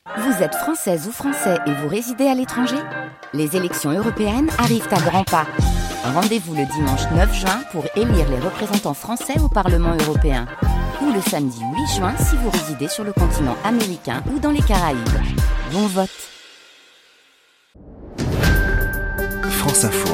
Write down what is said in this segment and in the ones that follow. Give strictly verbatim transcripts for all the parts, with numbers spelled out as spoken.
Vous êtes française ou français et vous résidez à l'étranger ? Les élections européennes arrivent à grands pas. Rendez-vous le dimanche neuf juin pour élire les représentants français au Parlement européen. Ou le samedi huit juin si vous résidez sur le continent américain ou dans les Caraïbes. Bon vote. France Info.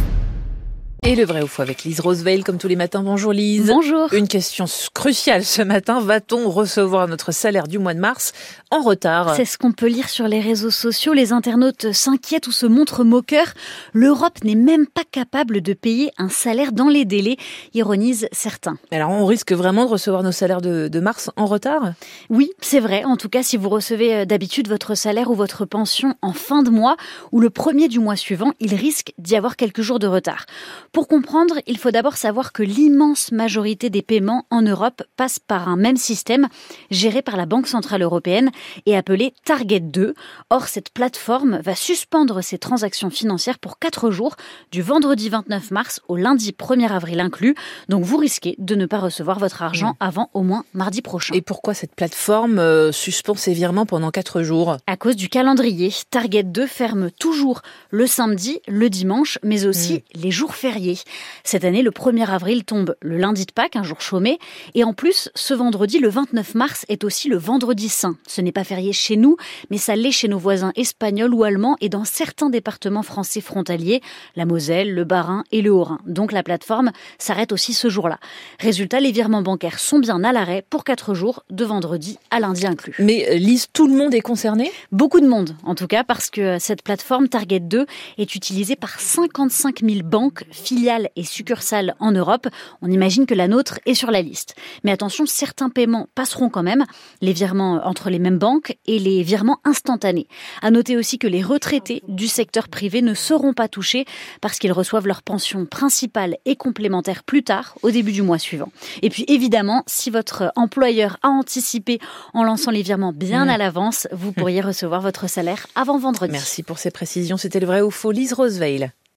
Et le vrai ou faux avec Lise Roosevelt, comme tous les matins. Bonjour Lise. Bonjour. Une question cruciale ce matin. Va-t-on recevoir notre salaire du mois de mars en retard ? C'est ce qu'on peut lire sur les réseaux sociaux. Les internautes s'inquiètent ou se montrent moqueurs. L'Europe n'est même pas capable de payer un salaire dans les délais, ironisent certains. Alors on risque vraiment de recevoir nos salaires de, de mars en retard ? Oui, c'est vrai. En tout cas, si vous recevez d'habitude votre salaire ou votre pension en fin de mois ou le premier du mois suivant, il risque d'y avoir quelques jours de retard. Pour comprendre, il faut d'abord savoir que l'immense majorité des paiements en Europe passent par un même système géré par la Banque Centrale Européenne et appelé Target deux. Or, cette plateforme va suspendre ses transactions financières pour quatre jours, du vendredi vingt-neuf mars au lundi premier avril inclus. Donc, vous risquez de ne pas recevoir votre argent avant au moins mardi prochain. Et pourquoi cette plateforme euh, suspend ses virements pendant quatre jours ? À cause du calendrier. Target deux ferme toujours le samedi, le dimanche, mais aussi mmh. les jours fériés. Cette année, le premier avril tombe le lundi de Pâques, un jour chômé. Et en plus, ce vendredi, le vingt-neuf mars, est aussi le vendredi saint. Ce n'est pas férié chez nous, mais ça l'est chez nos voisins espagnols ou allemands et dans certains départements français frontaliers, la Moselle, le Bas-Rhin et le Haut-Rhin. Donc la plateforme s'arrête aussi ce jour-là. Résultat, les virements bancaires sont bien à l'arrêt pour quatre jours, de vendredi à lundi inclus. Mais Lise, tout le monde est concerné ? Beaucoup de monde, en tout cas, parce que cette plateforme Target deux est utilisée par cinquante-cinq mille banques, filiales et succursales en Europe. On imagine que la nôtre est sur la liste. Mais attention, certains paiements passeront quand même, les virements entre les mêmes banques et les virements instantanés. À noter aussi que les retraités du secteur privé ne seront pas touchés parce qu'ils reçoivent leur pension principale et complémentaire plus tard, au début du mois suivant. Et puis évidemment, si votre employeur a anticipé en lançant les virements bien mmh. à l'avance, vous pourriez recevoir votre salaire avant vendredi. Merci pour ces précisions. C'était le vrai ou faux, Lise Roosevelt.